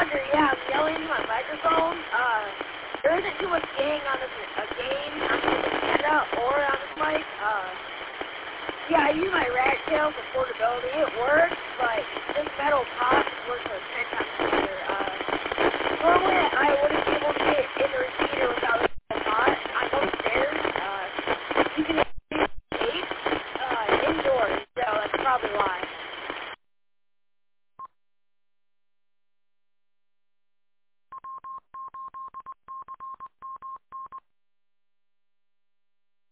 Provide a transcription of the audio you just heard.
wonder, yeah, I'm yelling into my microphone. There isn't too much gain on this gain on this agenda or on this mic. Yeah, I use my ragtail for portability. It works, but this metal top works for 10 times better. Normally I wouldn't